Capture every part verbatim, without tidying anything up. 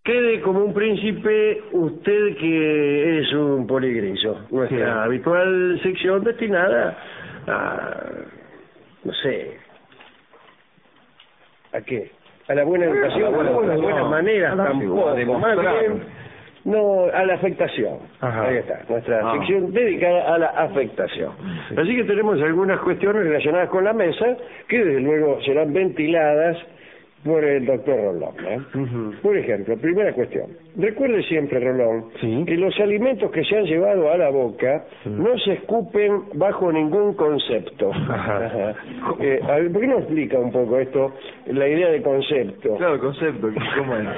Quede como un príncipe usted que es un poligriso. Nuestra sí. habitual sección destinada a, no sé, ¿a qué? A la buena educación, a la buena, buena, buena manera, tampoco, más bien, no, a la afectación. Ajá. Ahí está, nuestra ah. sección dedicada a la afectación. Sí. Así que tenemos algunas cuestiones relacionadas con la mesa que desde luego serán ventiladas por el doctor Rolón, ¿eh? Uh-huh. Por ejemplo, primera cuestión. Recuerde siempre, Rolón, ¿sí? que los alimentos que se han llevado a la boca uh-huh. no se escupen bajo ningún concepto. Ajá. Ajá. Eh, a ver, ¿por qué no explica un poco esto, la idea de concepto? Claro, concepto, ¿cómo es?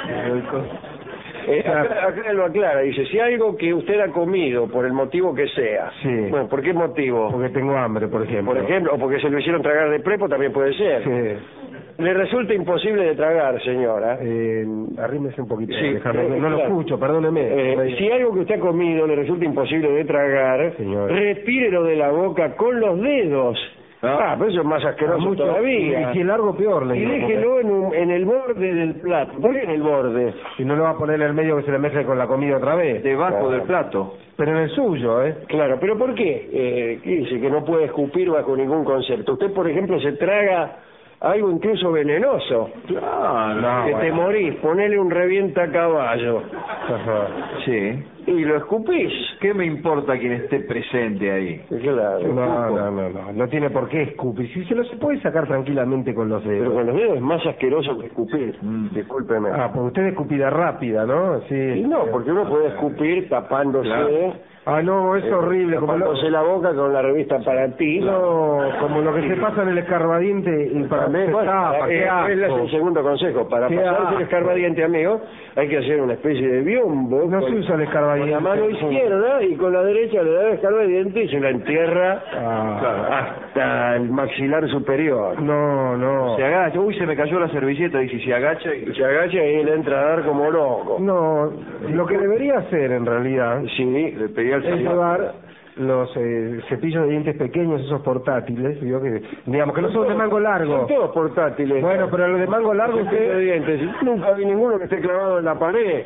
Eh, acá, acá lo aclara, dice, si algo que usted ha comido, por el motivo que sea, sí. bueno, ¿por qué motivo? Porque tengo hambre, por ejemplo. Por ejemplo, o porque se lo hicieron tragar de prepo, también puede ser. Sí. Le resulta imposible de tragar, señora. Eh, arrímese un poquito. Sí, déjame, eh, no claro. lo escucho, perdóneme. Eh, si algo que usted ha comido le resulta imposible de tragar, señora, retírelo de la boca con los dedos. Ah, ah pero eso es más asqueroso ah, mucho, todavía. Y si es largo, peor. Le y digo, déjelo porque... en, un, en el borde del plato. ¿Por qué en el borde? Si no le va a poner en el medio que se le mezcle con la comida otra vez. Debajo claro. del plato. Pero en el suyo, ¿eh? Claro, pero ¿por qué? Eh, ¿qué dice? Que no puede escupir bajo ningún concepto. Usted, por ejemplo, se traga algo incluso venenoso. Claro. No, que bueno. te morís, ponele un revienta caballo. Ajá. Sí. Y lo escupís. ¿Qué me importa quien esté presente ahí? Claro. No, no, no, no, no tiene por qué escupir. Si se lo se puede sacar tranquilamente con los dedos. Pero con los dedos es más asqueroso que escupir. Mm. Discúlpeme. Ah, pues usted escupida rápida, ¿no? Sí. Y no, porque uno puede escupir tapándose. Claro. Ah, no, es eh, horrible. Tapándose como lo... la boca con la revista para ti. No, como lo que se pasa en el escarbadiente y para mí, bueno, tapa, eh, es el segundo consejo. Para pasarse el escarbadiente, amigo, hay que hacer una especie de biombo. No con, se usa el escarbadiente. Con la mano izquierda y con la derecha le da el escarbadiente y se la entierra ah. hasta el maxilar superior. No, no. Se agacha, uy, se me cayó la servilleta, y si se agacha... Y... Se agacha y le entra a dar como loco. No, lo que debería hacer en realidad... Sí, le pedí al es llevar los eh, cepillos de dientes pequeños, esos portátiles, digo que, digamos que no son de mango largo. Son todos portátiles. Bueno, pero los de mango largo usted... de dientes. Nunca vi ninguno que esté clavado en la pared.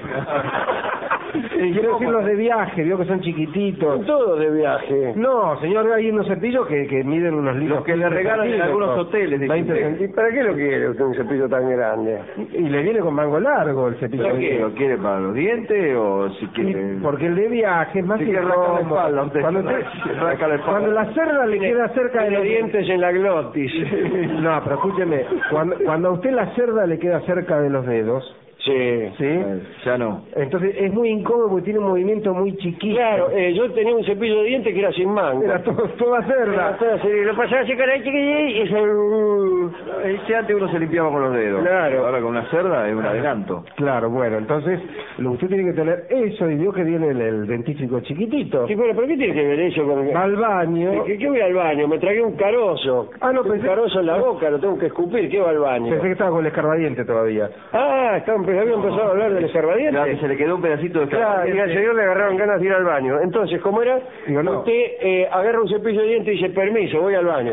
Y quiero decir los de viaje, veo que son chiquititos. Son todos de viaje. No, señor, hay unos cepillos que, que miden unos litros. Los que le regalan en algunos hoteles. De veinte ¿Y para qué lo quiere usted un cepillo tan grande? Y le viene con mango largo el cepillo. ¿Para qué? ¿Lo quiere para los dientes o si quiere...? Y porque el de viaje es más incómodo. Cuando, usted, cuando la cerda le queda cerca de los dientes en la glotis. No, pero escúcheme, cuando, cuando a usted la cerda le queda cerca de los dedos... Sí. ¿Sí? Eh, ya no. Entonces es muy incómodo porque tiene un movimiento muy chiquito. Claro, eh, yo tenía un cepillo de dientes que era sin mango. Era todo, toda cerda. Era toda cerda. Lo pasaba así con el chiquillo y eso... Ese antes uno se limpiaba con los dedos. Claro. Ahora con una cerda es un adelanto. Claro, bueno, entonces lo usted tiene que tener eso y vio que viene el, el dentífrico chiquitito. Sí, bueno, pero ¿qué tiene que ver eso con...? Va al baño. ¿Qué, qué voy al baño? Me tragué un carozo. Ah, no, tengo pensé... un carozo en la boca, lo tengo que escupir. ¿Qué va al baño? Pensé que estaba con el escarbadiente todavía. Ah, estaba, había empezado a hablar del escarbadiente. Claro, que se le quedó un pedacito de escarbadiente. Claro, y al señor le agarraron ganas de ir al baño. Entonces, ¿cómo era? Digo, no. Usted eh, agarra un cepillo de dientes y dice, permiso, voy al baño.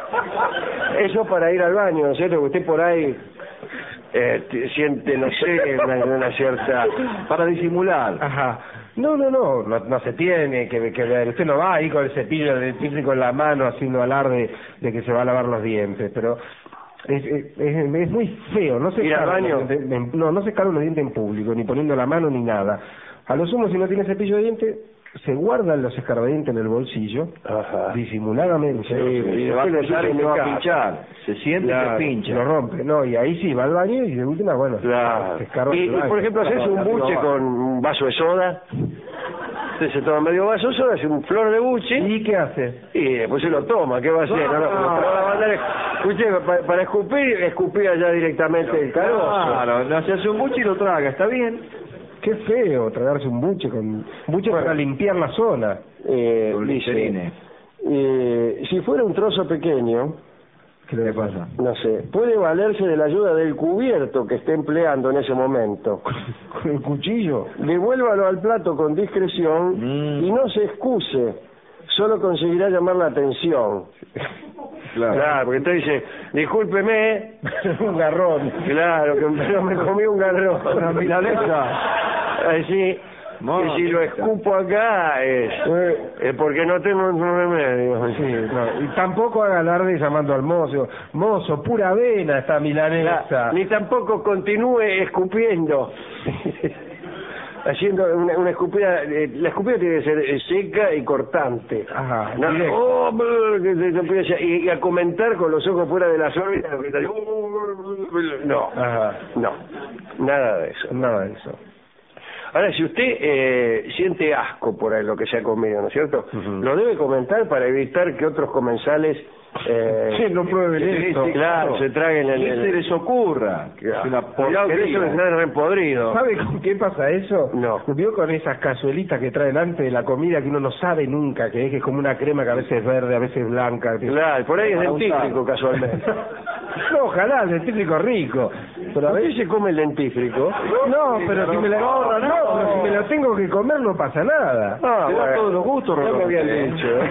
Eso para ir al baño, ¿no es cierto? Que usted por ahí eh, siente, no sé, una, una cierta... Para disimular. Ajá. No, no, no, no, no se tiene que, que ver. Usted no va ahí con el cepillo dentífrico en la mano haciendo alarde de que se va a lavar los dientes, pero... Es, es, es muy feo, no se ir al baño. En, no, no se carga los dientes en público, ni poniendo la mano ni nada. A lo sumo, si no tiene cepillo de dientes, se guardan los escarbadientes en el bolsillo, ajá, disimuladamente. Sí, y se va a pinchar y se va a pinchar. Se siente claro, y se pincha. Lo rompe, no, y ahí sí, va al baño y de última, bueno, claro. se escarba. Y, y por ejemplo, hacerse un buche con un vaso de soda. Usted se toma medio vaso de soda, hace un flor de buche. ¿Y qué hace? Y después se lo toma, ¿qué va a hacer? No, no, no, no, no, escuche, para, para escupir, escupía ya directamente el carozo. Claro, no, se hace un buche y lo traga, ¿está bien? Qué feo tragarse un buche con buche bueno, para limpiar la zona. Eh, dice, eh, si fuera un trozo pequeño, ¿qué le pasa? No sé, puede valerse de la ayuda del cubierto que esté empleando en ese momento. ¿Con el cuchillo? Devuélvalo al plato con discreción mm. y no se excuse, solo conseguirá llamar la atención. Claro, claro, porque usted dice, discúlpeme. Un garrón. Claro, que pero me comí un garrón. Una milanesa. Así. No, y si lo escupo acá es, es porque no tengo un remedio. Sí, no. Y tampoco haga alarde llamando al mozo. Mozo, pura avena esta milanesa. La, ni tampoco continúe escupiendo. Haciendo una, una escupida, eh, la escupida tiene que ser eh, seca y cortante. Ajá, no, oh, y, y a comentar con los ojos fuera de las órbitas. No, Ajá. no, nada de eso. Nada de eso. Ahora, si usted eh, siente asco por lo que se ha comido, ¿no es cierto? Uh-huh. Lo debe comentar para evitar que otros comensales eh, sí, no prueben esto. Claro, claro, se traguen el... ¿Qué se les ocurra? Claro. Es una porquería. Que eso les trae repodrido. ¿Sabe con qué pasa eso? No. ¿Vio con esas cazuelitas que traen antes de la comida que uno no sabe nunca que es, que es como una crema que a veces es verde, a veces es blanca? Que... Claro, por ahí es dentífrico casualmente. No, ojalá, el dentífrico rico. Pero a veces se come el dentífrico. No, pero si me la no, no, pero si me lo tengo que comer no pasa nada. Ah, te da todos los gustos, ya me habían dicho. ¿eh?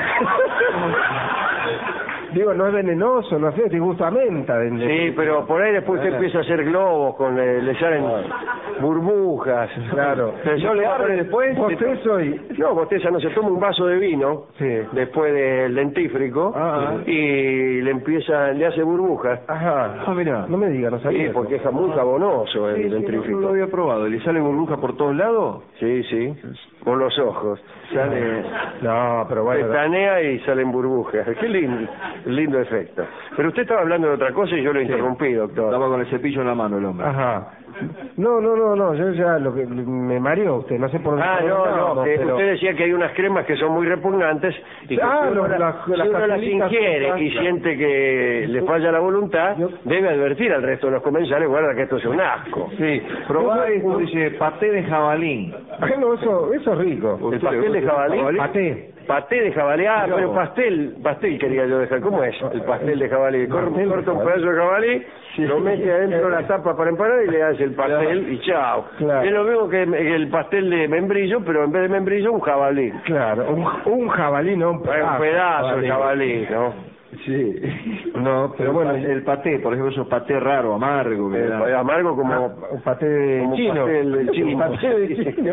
Digo, no es venenoso, no sé, tiene gusto a menta. De, de... Sí, pero por ahí después usted empieza a hacer globos, con eh, le salen burbujas. Claro. Pero yo le abre después... Bostezo y... No, bosteza no, se toma un vaso de vino, sí, después del dentífrico, ah, y le empieza, le hace burbujas. Ajá. Ah, mira, no me diga, no sabía. Sí, porque es muy jabonoso el sí, dentífrico. Sí, no lo había probado. ¿Le sale burbuja por todos lados? Sí, sí, por los ojos. Sale... No, pero bueno... Pestanea y salen burbujas. Qué lindo, lindo efecto. Pero usted estaba hablando de otra cosa y yo lo sí. interrumpí, doctor. Estaba con el cepillo en la mano el hombre. Ajá. No, no, no, no, yo ya lo que me mareó usted, no sé por dónde. Ah, no, no, que pero... usted decía que hay unas cremas que son muy repugnantes y que ah, si uno, no, la, las, si las uno las ingiere y siente que le falla la voluntad, yo... debe advertir al resto de los comensales, guarda que esto es un asco. Sí, probá esto, dice paté de jabalí. Bueno, eso, eso es rico. ¿El pastel de jabalí? Paté. Paté de jabalí, ah, pero pastel, pastel quería yo dejar. ¿Cómo es el pastel de jabalí? Corta un pedazo de jabalí, sí, lo mete adentro de la tapa para empanar y le hace el pastel, claro, y chao. Claro. Es lo mismo que el pastel de membrillo, pero en vez de membrillo un jabalí. Claro, un, un jabalí, no un pedazo. Un pedazo de jabalí, ¿no? Sí. No, pero el bueno, paté, el paté, por ejemplo, es paté raro, amargo. Que el, da. Amargo como un paté de como chino. Pastel de chino. Paté de chino.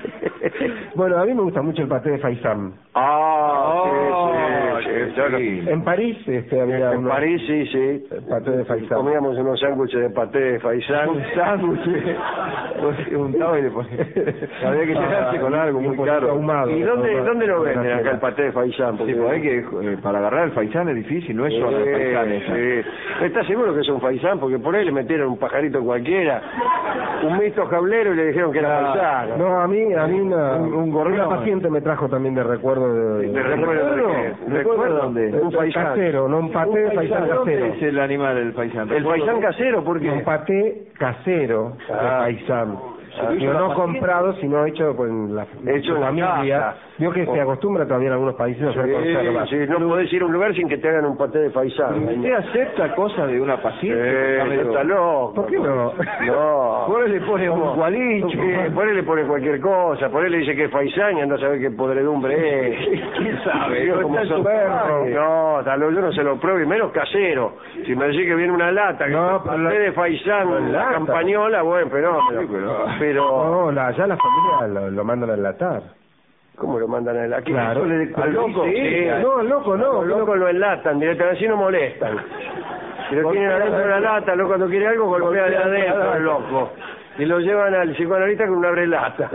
Bueno, a mí me gusta mucho el paté de faisán. Ah, oh, sí, sí, sí, sí. En París este, había en uno, París sí, sí. El paté de faisán. Comíamos unos sándwiches de paté de faisán. Un sándwich. Untaba y le ponía. Había que llenarse con algo muy caro. Ahumado, ¿Y dónde, ahumado, dónde lo venden acá el paté de faisán? Porque sí, pues hay que, eh, para agarrar el faisán es difícil, no es solo el faisán. Sí. ¿Está seguro que es un faisán? Porque por ahí le metieron un pajarito cualquiera, un mixto jablero y le dijeron que era faisán. No, a mí, a mí una, un, un gorrión. Una paciente me trajo también de recuerdo de... ¿De, de recuerdo de qué? ¿Recuerdo dónde? Un faisán. Casero, no un paté de faisán casero. Es el animal del faisán. ¿El faisán casero? ¿Por qué? Un paté casero de ah. faisán. Ah, yo no comprado, sino hecho pues, en la, hecho en la familia. casa. Vio que oh. se acostumbra todavía en algunos países a hacer sí, conservas. Sí, no podés ir a un lugar sin que te hagan un paté de faisán. ¿Usted acepta cosas de una paciente? Sí, está loco. ¿Por qué no? No. Por él le pone un gualicho. Por él le pone cualquier cosa. Por él le dice que es faisán y anda a saber qué podredumbre es. ¿Quién sabe? Yo, como son perro. No, está loco, yo no se lo pruebo y menos casero. Si me decís que viene una lata, que no, es paté la... de faisán, la campañola, bueno, pero no. Pero... pero... No, la, ya la familia lo, lo mandan a enlatar. ¿Cómo lo mandan a enlatar? Claro. Le, ¿Al loco? Sí, sí, no, al loco no. Al loco lo enlatan, directamente así no molestan. Si lo tienen adentro de la lata, luego cuando quiere algo golpea de adentro el loco. Y lo llevan al psicoanalista con un abrelata.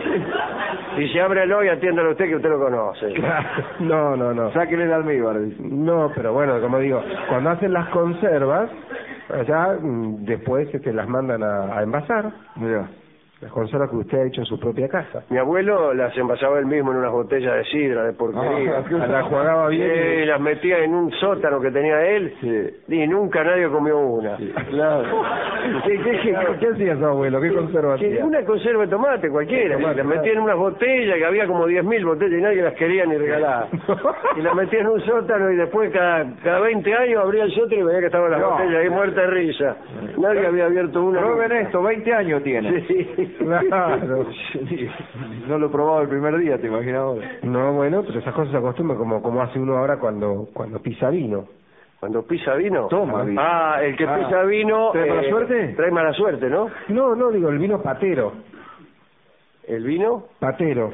Y se abre el hoy, atiéndalo usted que usted lo conoce. No, no, no. Sáquenle el almíbar. No, pero bueno, como digo, cuando hacen las conservas, allá después este, las mandan a, a envasar. Mira. Las conservas que usted ha hecho en su propia casa. Mi abuelo las envasaba él mismo en unas botellas de sidra, de porquería. Ah, las jugaba bien. Sí, y las metía en un sótano que tenía él, sí. Y nunca nadie comió una. Sí. Claro. ¿Qué, qué, qué, ¿Qué hacía su abuelo? ¿Qué conserva hacía? Una conserva de tomate cualquiera. Tomate, las metía en unas botellas, que había como diez mil botellas y nadie las quería ni regalar. Y las metía en un sótano y después cada, cada veinte años abría el sótano y veía que estaban las no. botellas ahí muerta de risa. Nadie había abierto una. Prueben esto, veinte años tiene. Sí. Claro. No lo he probado el primer día, te imaginas ahora. No, bueno, pero esas cosas se acostumbran como como hace uno ahora cuando cuando pisa vino. Cuando pisa vino. Toma vino. Ah, el que Ah. pisa vino. ¿Trae mala suerte? Trae mala suerte, ¿no? No, no, digo, el vino patero. ¿El vino? Patero.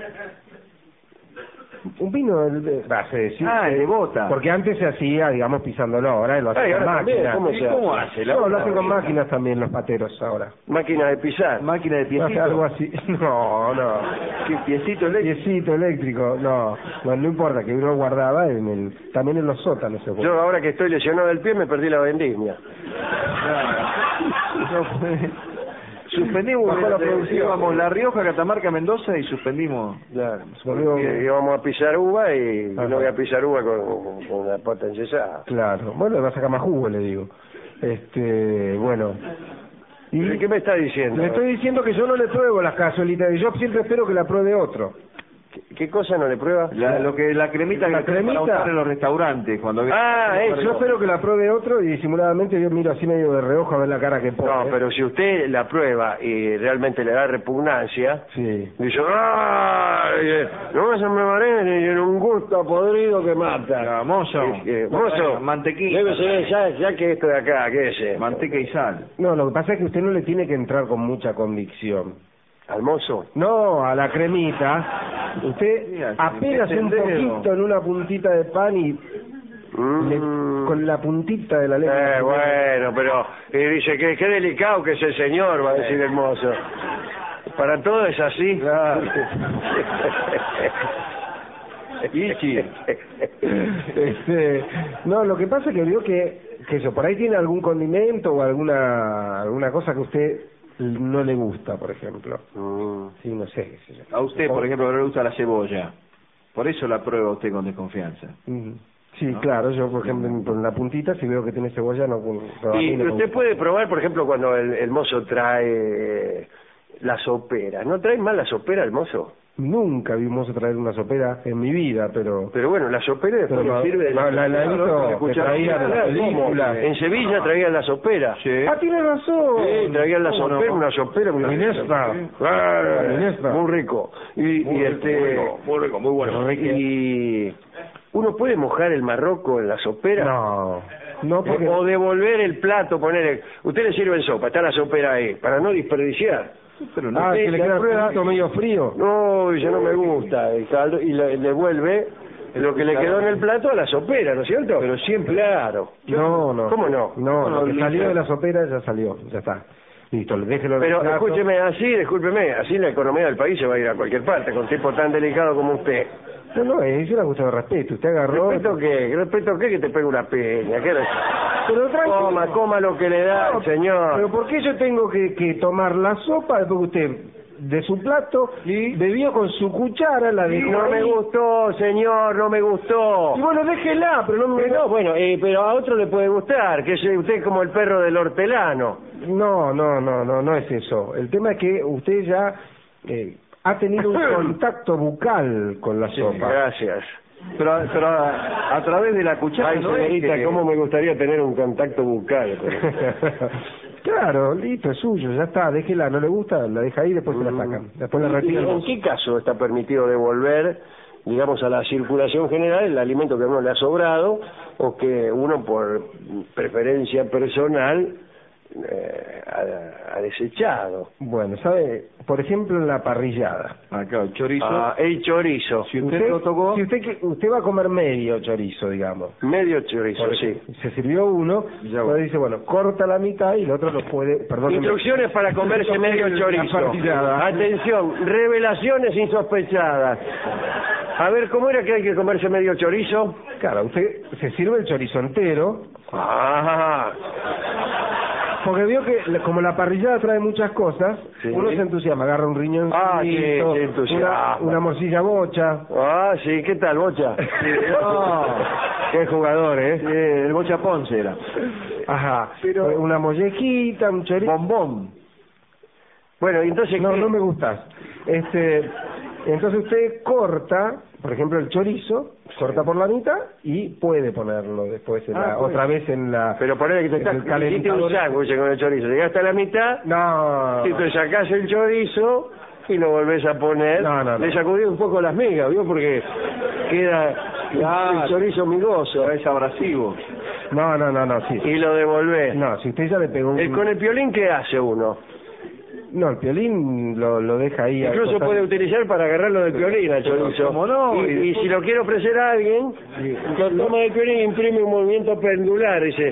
Un vino, el de, va, se decía, Ah, el de bota. porque antes se hacía, digamos, pisándolo, ahora lo hacen Ay, con ahora también, máquinas. ¿cómo ¿Y se cómo hace? hace? No, lo hacen con máquinas también los pateros ahora. Máquina de pisar. Máquina de No, piecito. algo así. No, no. ¿Qué piecito eléctrico? Piecito eléctrico, no. No, no importa, que uno guardaba en el, también en los sótanos. Se Yo ahora que estoy lesionado del pie me perdí la vendimia. No, fue- Suspendimos Bajó la la producción. íbamos La Rioja, Catamarca, Mendoza y suspendimos. Claro. Volvió- Porque íbamos a pisar uva y Ajá. no voy a pisar uva con, con la pata enyesada. Claro, bueno, le va a sacar más jugo, le digo. Este, bueno. ¿Y qué me está diciendo? Le estoy diciendo que yo no le pruebo las cazuelitas, y yo siempre espero que la pruebe otro. ¿Qué, qué cosa no le prueba? La, lo que la cremita La que tenemos para cremita. usar en los restaurantes cuando Ah, eso. Yo espero que la pruebe otro y disimuladamente yo miro así medio de reojo a ver la cara que pone. No, pero si usted la prueba y realmente le da repugnancia, Sí. dice, ¡ay! No se me mareen y en un gusto podrido que mata. Ah, mozo. Eh, eh, mozo, Mantequilla. debe ser, ya, ya que esto de acá, ¿qué es? eh? Manteca y sal. No, lo que pasa es que usted no le tiene que entrar con mucha convicción. ¿Al mozo? No, a la cremita, usted Sí, así, apenas mete un el dedo. poquito en una puntita de pan y Mm. le- con la puntita de la lengua. Eh, bueno, pero y dice que qué delicado que es el señor, va a decir el mozo. Para todo es así. Claro. Ichi. Este, no, lo que pasa es que veo que, que eso, por ahí tiene algún condimento o alguna alguna cosa que a usted no le gusta, por ejemplo. Mm. Sí, no sé, qué sé yo. A usted, por ejemplo, no le gusta la cebolla. Por eso la prueba usted con desconfianza. Mm. Sí, ¿No? claro, yo por ejemplo en, en la puntita si veo que tiene cebolla no... no a mí Y no me usted gusta. puede probar, por ejemplo, cuando el, el mozo trae eh, la sopera. ¿No trae mal la sopera el mozo? Nunca vimos traer una sopera en mi vida, pero... Pero bueno, la sopera después Pero le no, sirve de la- la- la he visto que traían en las películas. En Sevilla traían la sopera. Sí. ¡Ah, tiene razón! Sí, traían la ¿Cómo no? sopera, una sopera muy Minestra. Ah, Minestra. muy rico. Y, y este muy rico, muy bueno. y uno puede mojar el marroco en la sopera. No, no porque... O devolver el plato, poner, usted le sirve en sopa, está la sopera ahí, para no desperdiciar. Pero no. Ah, usted que le la queda prueba- un poquito medio frío. No, ya no me gusta el caldo, y le devuelve lo que le quedó en el plato a la sopera, ¿no es cierto? Pero siempre, claro. No, no. ¿Cómo no? No, No, lo que no, salió no. de la sopera ya salió, ya está. Listo, déjelo en el Pero plato. escúcheme, así, discúlpeme, así la economía del país se va a ir a cualquier parte, con un tipo tan delicado como usted. No, no, es una cuestión de respeto. Usted agarró... ¿Respeto qué? ¿Respeto qué? Que te pegue una peña. ¿Qué le- Pero tranquilo. Coma, coma lo que le da No, el señor. Pero ¿por qué yo tengo que, que tomar la sopa después que usted de su plato bebió con su cuchara, la dejó No me ahí? gustó, señor, no me gustó. Y bueno, déjela, pero no me... Eh, no, bueno, eh, pero a otro le puede gustar, que es usted es como el perro del hortelano. No, no, no, no, no es eso. El tema es que usted ya eh, ha tenido un contacto bucal con la sopa. Gracias. Pero, pero a, a través de la cuchara. Ay, no es señorita, que- cómo me gustaría tener un contacto bucal. Claro, listo, es suyo, ya está, déjela, no le gusta, la deja ahí, después se la sacan. Después la ¿Y retiran. en qué caso está permitido devolver, digamos, a la circulación general el alimento que a uno le ha sobrado o que uno por preferencia personal eh, ha, ha desechado? Bueno, ¿sabe? Por ejemplo, en la parrillada. Acá, el chorizo. Ah, el chorizo. Si usted lo tocó. si usted, que- usted va a comer medio chorizo, digamos. Medio chorizo, Por- sí. Se sirvió uno, Ya entonces va. dice, bueno, corta la mitad y el otro lo puede... Perdón, Instrucciones para comerse medio La chorizo. parrillada. Atención, revelaciones insospechadas. A ver, ¿cómo era que hay que comerse medio chorizo? Claro, usted se sirve el chorizo entero, Ah, porque vio que la- como la parrillada trae muchas cosas, Sí. uno se entusiasma, agarra un riñón, Ah, sí, se una, entusiasma. una morcilla bocha. ah, sí, ¿qué tal, Bocha? No. Qué jugador, ¿eh? Sí, el Bocha Ponce era. Ajá, Pero- una mollejita, un chorizo. Bombón. Bueno, y entonces... No, ¿qué? no me gustas. Este, entonces usted corta, por ejemplo, el chorizo, corta por la mitad y puede ponerlo después en Ah, la, puede. otra vez en la... Pero ponele que te en estás... el Hiciste un calentador. sándwich con el chorizo. Llegaste a la mitad, No. y te sacás el chorizo y lo volvés a poner. No, no, no. Le sacudís un poco las migas, ¿vio? Porque queda Claro. el chorizo migoso. Es abrasivo. No, no, no, no, sí. Y lo devolvés. No, si usted ya le pegó un... El, con el piolín, ¿qué hace uno? No, el piolín lo, lo deja ahí... Incluso puede utilizar para agarrarlo del piolín al chorizo. ¿Cómo no? Y, y si lo quiere ofrecer a alguien, lo toma del piolín y imprime un movimiento pendular, dice...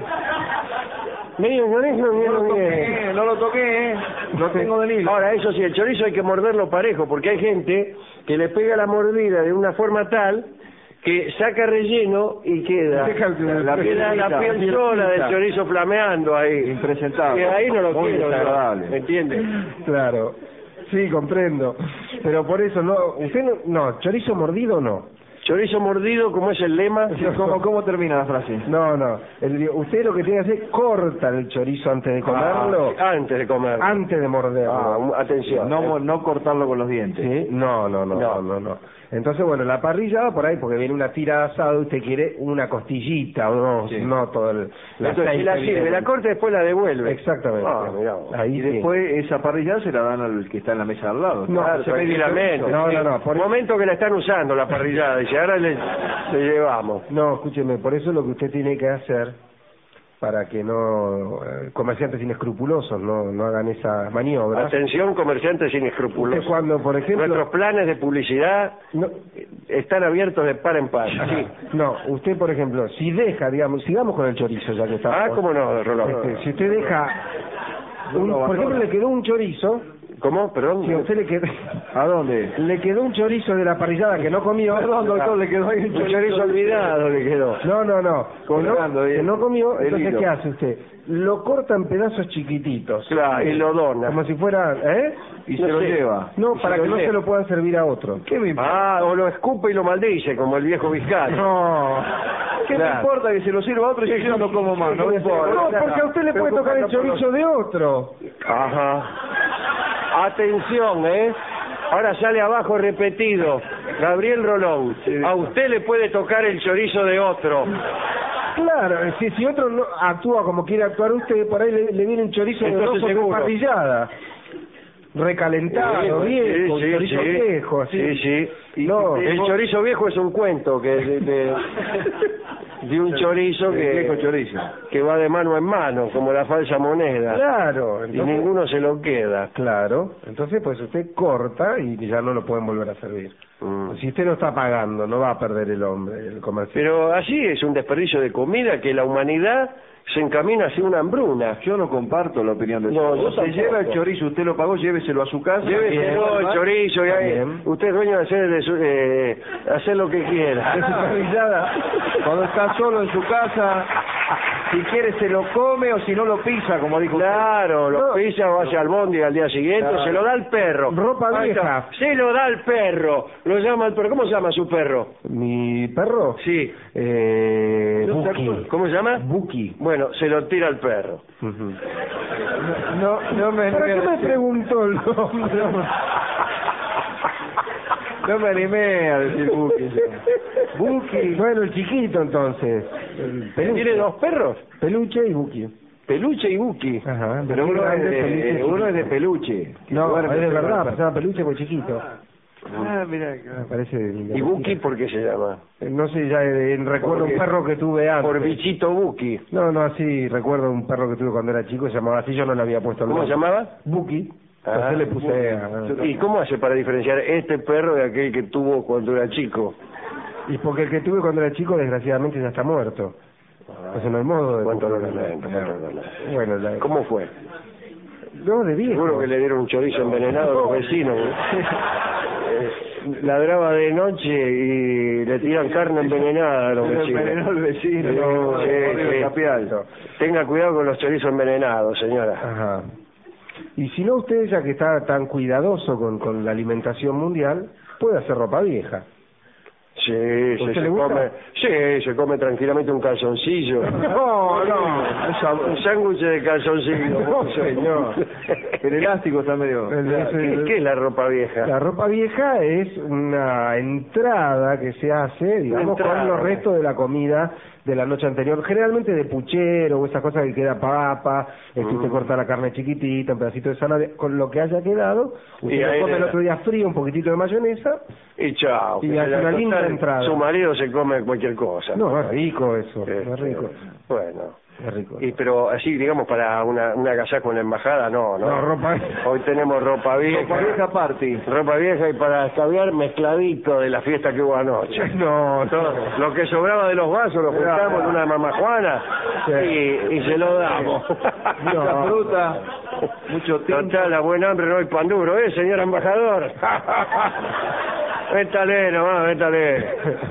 Medio chorizo, No medio lo bien. toqué, no lo toqué, ¿eh? Lo tengo de hilo. Ahora, eso sí, el chorizo hay que morderlo parejo, porque hay gente que le pega la mordida de una forma tal que saca relleno y queda Deja el- la, queda la piel pielcita. sola del chorizo flameando ahí. Impresentable. Que ahí no lo Muy quiero, desagradable. ¿me entiendes? Claro, sí, comprendo. Pero por eso, no, usted no, no, chorizo mordido no. Chorizo mordido, como es el lema. ¿Cómo, ¿Cómo termina la frase? No, no. El- usted lo que tiene que hacer es cortar el chorizo antes de comerlo, Ah, antes de comer. antes de morderlo. Ah, atención. No, eh. mo- no cortarlo con los dientes. ¿Sí? No, no, no, no, No. no, no. Entonces, bueno, la parrilla va por ahí porque viene una tira de asado y usted quiere una costillita o dos, Sí. no todo el... la Entonces, si la aceite, sirve, la corta y después la devuelve. Exactamente. Ah, mirá vos. Ahí Y sí. después esa parrilla se la dan al que está en la mesa al lado. No, Claro, se ve tranquilamente. No, no, no, por- Momento que la están usando la parrillada. Dice, ahora le, le llevamos. No, escúcheme, por eso lo que usted tiene que hacer para que no eh, comerciantes inescrupulosos no no hagan esa maniobra. Atención, comerciantes Usted inescrupulosos. cuando, por ejemplo, Nuestros planes de publicidad no, están abiertos de par en par. Sí. no, usted por ejemplo, si deja, digamos, sigamos con el chorizo ya que está. Ah, cómo no, Rolón. Este, si usted deja, un- por ejemplo, le quedó un chorizo, ¿Cómo? Perdón. si a usted le quedó, ¿A dónde? le quedó un chorizo de la parrillada que no comió, Perdón, doctor, le quedó ahí Un chorizo olvidado le quedó. no, no, no, que Colgando no, ahí que no comió, el entonces hilo. ¿qué hace usted? Lo corta en pedazos chiquititos. Claro, y lo dona. Como si fuera, ¿eh? Y No se lo sé. lleva. No, Y para se que lo no lleva. se lo puedan servir a otro. ¿Qué me importa? Ah, o lo escupe y lo maldice, como el viejo Vizcarra. No. ¿Qué Claro. me importa que se lo sirva a otro y yo no como más? No me importa. No, porque a usted le puede tocar el chorizo de otro. Ajá. Atención, ¿eh? Ahora sale abajo repetido. Gabriel Rolón, a usted le puede tocar el chorizo de otro. Claro, si, si otro no actúa como quiere actuar usted, por ahí le, le viene un chorizo de Entonces, rojo seguro. con parrillada. Recalentado, viejo, sí, chorizo sí. viejo, así. Sí, sí. Y no, El chorizo viejo es un cuento que de, de, de un chorizo El viejo que, chorizo. que va de mano en mano, como la falsa moneda. Claro, Y entonces, ninguno se lo queda. claro, entonces pues usted corta y ya no lo pueden volver a servir. Mm. Si usted no está pagando, no va a perder el hombre, el comerciante. Pero así es un desperdicio de comida que la humanidad se encamina hacia una hambruna. Yo no comparto la opinión de No, usted. yo Se tampoco. lleva el chorizo, usted lo pagó, lléveselo a su casa. Lléveselo el chorizo, y ahí, Bien. usted es dueño de hacer, de su- eh, hacer lo que De su quiera. parrillada. Cuando está solo en su casa, si quiere se lo come o si no lo pisa, como dijo usted. Claro, lo No. pisa o hace al bondi al día siguiente, Claro. se lo da al perro. Ropa Ahí está. vieja. Se lo da al perro, lo llama al perro. ¿Cómo se llama su perro? ¿Mi perro? Sí. Eh, ¿No se Buki. acuerda? ¿Cómo se llama? Buki. Bueno, se lo tira al perro. Ujú. No, no me ¿Para animé qué a me decir- preguntó el nombre? No me animé a decir Buki. Buki. Bueno, el chiquito entonces. El peluche. ¿Tiene dos perros? Peluche y Buki. Peluche y Buki. Ajá. Pero uno es grande, de, peluche, eh, uno es de chiquito. peluche. No, Duerme, es de se verdad, duerme. se llama peluche porque chiquito. Ah, mira. Me parece ¿Y Buki por qué se llama? No sé, ya eh, recuerdo un Porque- perro que tuve antes. Por bichito Buki. No, no, así recuerdo un perro que tuve cuando era chico, se llamaba así, yo no le había puesto el ¿Cómo se nombre. llamaba? Buki. Ah, Entonces le puse... ah, ¿Y cómo hace para diferenciar este perro de aquel que tuvo cuando era chico? Y porque el que tuve cuando era chico, desgraciadamente, ya está muerto. Pues no hay modo de... Cuánto lo lamento, cuánto lo lamento. Bueno, la... ¿Cómo fue? No, de viejo. Seguro que le dieron un chorizo envenenado a los vecinos. Eh, Ladraba de noche y le tiran carne envenenada a los Se lo vecinos. envenenó el vecino. Sí, No, sí, horrible sí. capial. Tenga cuidado con los chorizos envenenados, señora. Ajá. Y si no, usted, ya que está tan cuidadoso con, con la alimentación mundial, puede hacer ropa vieja. Sí, ¿A se, usted se le gusta? come, sí, se come tranquilamente un calzoncillo. No, no. Un sándwich de calzoncillo. No, señor. El elástico está medio... El- ¿Qué, qué es la ropa vieja? La ropa vieja es una entrada que se hace, digamos, entrada. con los restos de la comida de la noche anterior, generalmente de puchero o esas cosas que queda papa, es que usted Mm. corta la carne chiquitita, un pedacito de zanahoria, con lo que haya quedado, Y usted ahí lo come le el da. otro día frío, un poquitito de mayonesa, Y chao. y que hace se la una linda igual entrada. Su marido se come cualquier cosa. No, es rico eso, Este, es rico. Bueno. Es rico. Y pero así, digamos, para una, una agasajo en la embajada, no, no. No, ropa... Hoy tenemos ropa vieja. Ropa vieja party. Ropa vieja y para escabiar mezcladito de la fiesta que hubo anoche. No, Todo, lo que sobraba de los vasos lo juntamos en una mamajuana y, y se lo damos. Mucha fruta, mucho tiempo. Total, a buen hambre no hay pan duro, ¿eh, señor embajador? Métale nomás, métale.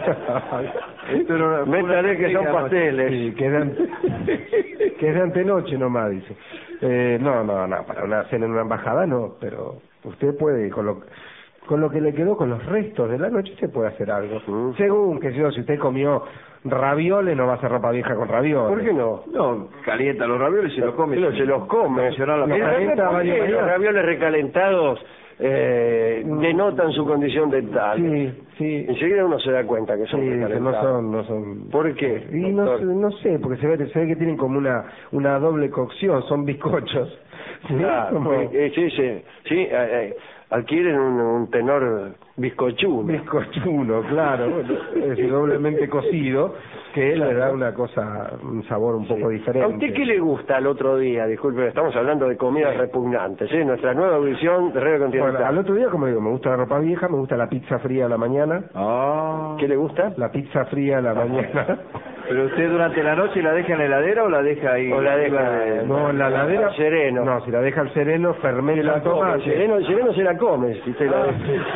Pero métale que son pasteles. Sí, quedan, que de antenoche nomás, dice. Eh, no, no, no, para una cena en una embajada no, pero usted puede, con lo, con lo que le quedó, con los restos de la noche, usted puede hacer algo. Mm. Según, que yo, si usted comió ravioles, no va a hacer ropa vieja con ravioles. ¿Por qué no? No, calienta los ravioles y se los come. Pero se los come. Los Los ravioles recalentados eh, denotan su condición dental. Sí, sí. Enseguida uno se da cuenta que son sí, recalentados. no son, no son. ¿Por qué? Y no, no sé, porque se ve, se ve que tienen como una una doble cocción, son bizcochos. ¿Sí? Claro, Como... eh, sí, sí, sí eh, eh, adquieren un, un tenor bizcochuno. Bizcochuno, claro, bueno, es decir, doblemente cocido, que le da una cosa, un sabor un poco Sí. diferente. ¿A usted qué le gusta al otro día? Disculpe, estamos hablando de comidas repugnantes, ¿eh? Nuestra nueva edición de Radio Continental. Bueno, al otro día, como digo, me gusta la ropa vieja, me gusta la pizza fría a la mañana. Ah. ¿Qué le gusta? La pizza fría a la mañana. ¿Pero usted durante la noche la deja en la heladera o la deja ahí? O la deja de... No, en la heladera. Sereno. No, si la deja al sereno, fermenta La el come, tomate. el sereno, el sereno se la come. Si te la...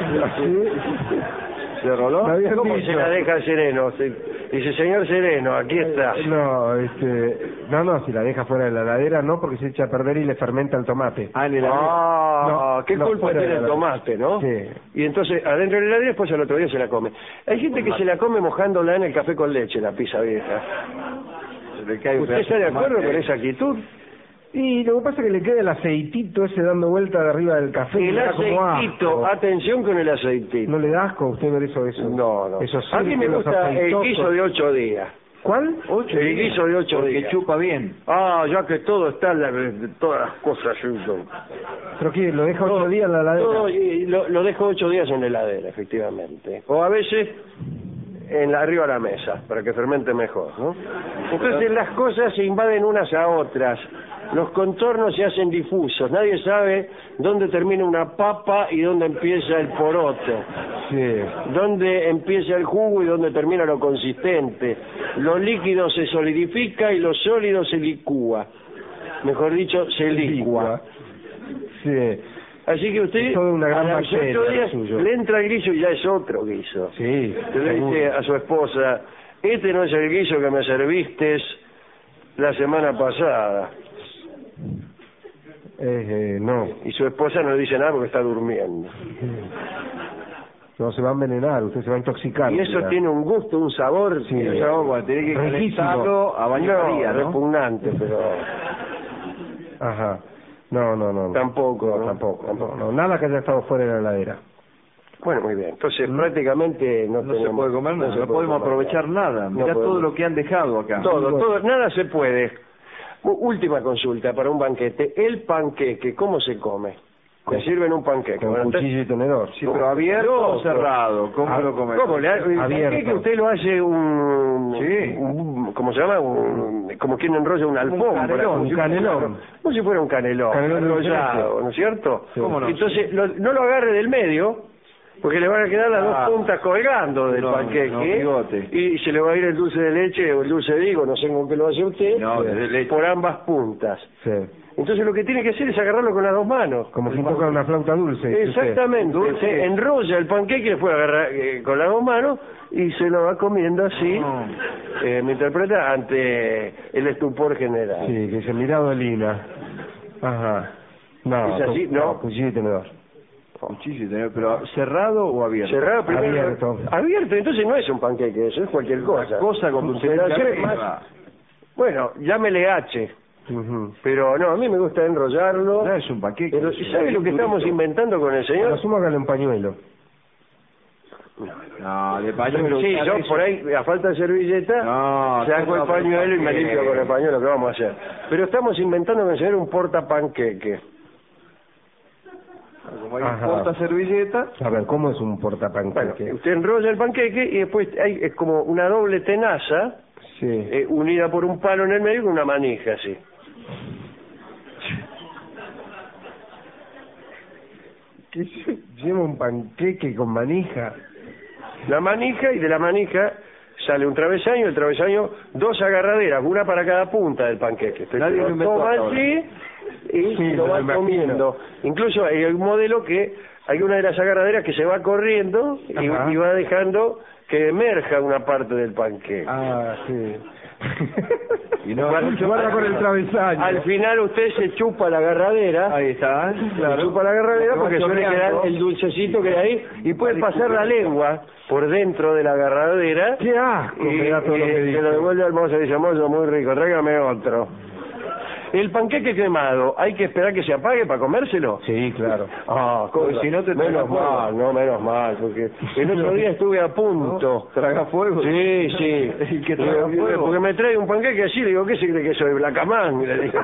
¿Se roló? Me habían ¿Cómo dicho. se la deja al sereno? Se- Dice, señor sereno, aquí está. No, este, no, no, si la deja fuera de la heladera, no, porque se echa a perder y le fermenta el tomate. Ah, en la heladera. Ah, No, qué no, culpa fuera tiene de el la- tomate, ¿no? Sí. Y entonces, adentro de la heladera, después al otro día se la come. Hay gente que se la come mojándola en el café con leche, la pizza vieja. Se le cae un ¿Usted pedazo está de tomate. acuerdo con esa actitud? Y lo que pasa es que le queda el aceitito ese dando vuelta de arriba del café. y El le da como aceitito, asco. atención con el aceitito. ¿No le da asco a usted ver eso? eso? No, no. Esos A mí me círculos gusta el aceitosos. guiso de ocho días. ¿Cuál? Ocho El días. guiso de ocho Porque días. chupa bien. Ah, ya que todo está, en la, todas las cosas juntas. ¿Pero qué? ¿Lo deja ocho días en la heladera? Todo, y lo, lo dejo ocho días en la heladera, efectivamente. O a veces en la, arriba de la mesa, para que fermente mejor, ¿no? Entonces las cosas se invaden unas a otras. Los contornos se hacen difusos. Nadie sabe dónde termina una papa y dónde empieza el poroto. Sí. Dónde empieza el jugo y dónde termina lo consistente. Lo líquido se solidifica y lo sólido se licúa. Mejor dicho, se licúa. Sí. Así que usted Es toda una gran a los bacteria ocho días el suyo. le entra el guiso y ya es otro guiso. Sí. Usted le dice seguro. a su esposa, este no es el guiso que me serviste la semana pasada. Eh, eh, no. Y su esposa no le dice nada porque está durmiendo. No, se va a envenenar, usted se va a intoxicar. Y eso mira. tiene un gusto, un sabor. Sí. que- El sabor, bueno, tiene que Riquísimo. calentarlo a baño no, María, ¿no? repugnante, pero Ajá. No, no, no. no. tampoco. No, ¿no? tampoco. No, no, nada que haya estado fuera de la heladera. Bueno, muy bien. Entonces, ¿Mm? prácticamente no, No se tenemos- puede comer nada, se no puede podemos comer aprovechar nada. No Mirá podemos. todo lo que han dejado acá. Todo, Bueno. todo, nada se puede. U- Última consulta para un banquete. El panqueque, ¿cómo se come? Me Con- sirven un panqueque. Con Bueno, cuchillo y tenedor. Sí, pero abierto No, o cerrado. ¿Cómo Ah, lo come? ¿Cómo le ha- el Abierto. panqueque usted lo hace un, Sí. un- ¿cómo se llama? Un, como quien enrolla una alfombra. canelón, como un si- canelón. Como si fuera un canelón, Canelón de enrollado, diferencia. ¿no es cierto? Sí. ¿Cómo no? Entonces, lo- no lo agarre del medio, porque le van a quedar las Ah. dos puntas colgando del No, panqueque. no, bigote. Y se le va a ir el dulce de leche o el dulce de higo, no sé con qué lo hace usted, No, de leche. por ambas puntas. Sí. Entonces lo que tiene que hacer es agarrarlo con las dos manos. Como si toca una flauta dulce. dice usted. Exactamente, Dulce. se enrolla el panqueque y después agarra eh, con las dos manos y se lo va comiendo así, No. eh, me interpreta, ante el estupor general. Sí, que dice, mirá Dolina. Ajá. No, ¿Es así? cu- No. cuchillo y tenedor. Cuchillo y tenedor, pero cerrado o abierto. Cerrado primero. Abierto. Abierto, entonces no es un panqueque, eso es cualquier cosa. Cosa con dulce Pero de hacer arriba. más- Bueno, llámele H, Ujú. pero no, a mí me gusta enrollarlo. No es un paquete. Pero, ¿y ¿sabe lo que estamos inventando con el A lo señor? sumo hágale un pañuelo. No, de pañuelo. Sí, yo eso- por ahí, a falta de servilleta, No, saco no, el pañuelo y me porque- limpio con el pañuelo, ¿qué vamos a hacer? Pero estamos inventando con el señor un portapanqueque. Como hay un porta-servilleta. A ver, ¿cómo es un portapanqueque? Bueno, usted enrolla el panqueque y después hay es como una doble tenaza, sí. eh, unida por un palo en el medio con una manija así. ¿Qué se lleva un panqueque con manija? La manija, y de la manija sale un travesaño, el travesaño, dos agarraderas, una para cada punta del panqueque. Entonces, Nadie lo inventó toma hasta ahora. así y Sí, lo lo va imagino. comiendo. Incluso hay un modelo que hay una de las agarraderas que se va corriendo y, Ajá. y va dejando que emerja una parte del panqueque. Ah, sí. Y no, Guarda- mucho Guarda con el travesaño. Al final usted se chupa la agarradera. Ahí está, claro. Se chupa la agarradera Lo que porque va suele quedar chorreando. el dulcecito que hay ahí y puede pasar la lengua por dentro de la agarradera. ¡Qué asco! Y, Me da todo lo que y dice. se lo devuelve al mozo y dice, mozo, muy rico, tráigame otro. El panqueque quemado, ¿hay que esperar que se apague para comérselo? Sí, claro. Ah, Porque cosa. si no te menos traga fuego. mal, no, menos mal, porque el otro día estuve a punto. ¿Traga fuego? Sí, sí. ¿Y que traga Digo, fuego? porque me trae un panqueque así, le digo, ¿qué se cree que soy? Blacamán, le digo.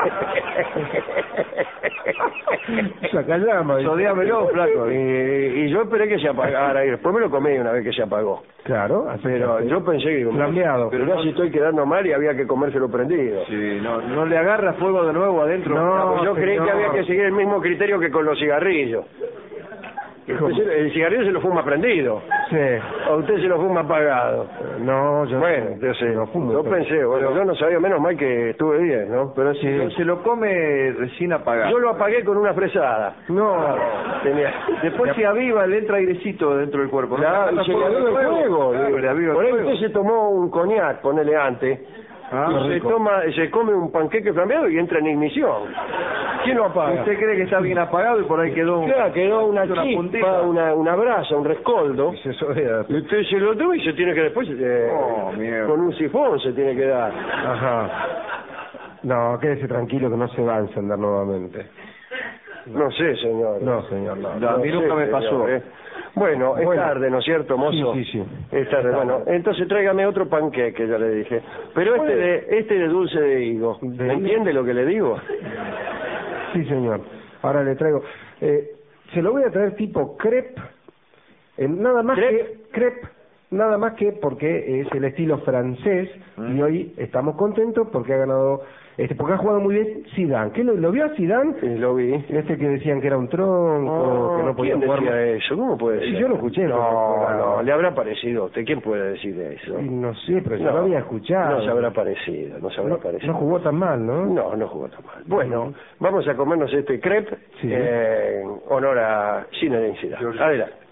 Sacallama. Sodiámelo, flaco. Y, y yo esperé que se apagara y después me lo comí una vez que se apagó. Claro, así Pero se hace. yo pensé que digo, Flambeado. pero no si estoy quedando mal y había que comérselo prendido. Sí, no, no le agarra fuego de nuevo adentro. No. Pues yo creí señor. que había que seguir el mismo criterio que con los cigarrillos. ¿Cómo? Usted se- el cigarrillo se lo fuma prendido, Sí. o usted se lo fuma apagado. No, yo Bueno, yo sé, no fumo. yo pero- pensé, bueno, yo no sabía, menos mal que estuve bien, ¿no? Pero si no, se lo come recién apagado. Yo lo apagué con una fresada. No. Tenía... Después se aviva, le entra airecito dentro del cuerpo. ¿no? Claro, Le y se le agarra aviva el fuego. Claro, le aviva el Por ahí fuego. usted se tomó un coñac, ponele antes, Ah, y se rico. toma, se come un panqueque flambeado y entra en ignición. ¿Quién lo apaga? Usted cree que está bien apagado y por ahí quedó un... Claro, quedó una una chispa, puntita. una, una brasa, un rescoldo. Y se sodea. Y usted se lo toma y se tiene que después, eh, Oh, mierda. con un sifón se tiene que dar. Ajá. No, quédese tranquilo que no se va a encender nuevamente. No sé, señor. No, señor, no. No, a mí sé, nunca me señor, pasó. eh. Bueno, es Bueno. tarde, ¿no es cierto, mozo? Sí, sí, sí. Es tarde, bueno, entonces tráigame otro panqueque, ya le dije. Pero este de, este de dulce de higo, ¿De ¿me higo? entiende lo que le digo? Sí, señor. Ahora le traigo. Eh, se lo voy a traer tipo crepe. Eh, nada más ¿Crepe? que crepe. Nada más que porque es el estilo francés y hoy estamos contentos porque ha ganado, este, porque ha jugado muy bien Zidane. ¿Qué lo, lo vio a Zidane? Sí, lo vi. Este que decían que era un tronco, que no podía ¿Quién jugar decía más. eso? ¿Cómo puede Sí, ser? yo lo escuché, No, pero- no, le habrá parecido a usted. ¿Quién puede decir eso? Y no sé, pero yo No, lo había escuchado. No se habrá parecido, no se habrá No, parecido. no jugó tan mal, ¿no? No, no jugó tan mal. Bueno, vamos a comernos este crepe Sí. eh, en honor a Zinedine Zidane. Adelante.